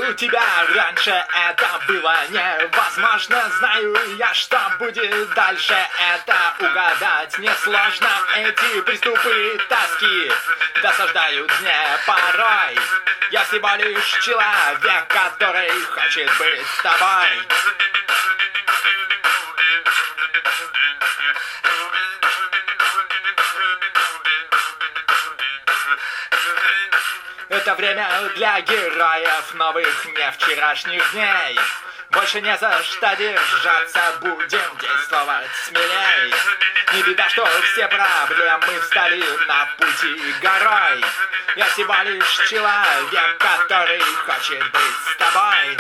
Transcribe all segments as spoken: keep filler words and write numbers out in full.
встретил тебя раньше, это было невозможно. Знаю я, что будет дальше, это угадать несложно. Эти приступы тоски досаждают мне порой. Я всего лишь человек, который хочет быть с тобой. Это время для героев новых, не вчерашних дней. Больше не за что держаться, будем действовать смелей. Не беда, что все проблемы встали на пути горой. Я всего лишь человек, который хочет быть с тобой.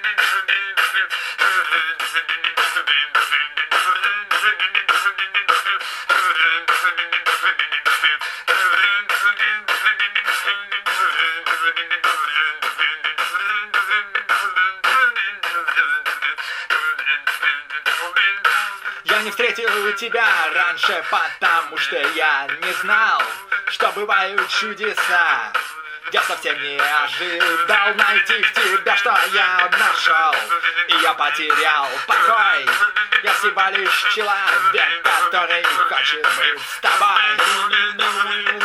Я не встретил тебя раньше, потому что я не знал, что бывают чудеса. Я совсем не ожидал найти в тебя, что я нашел, и я потерял покой. Я всего лишь человек, который хочет быть с тобой.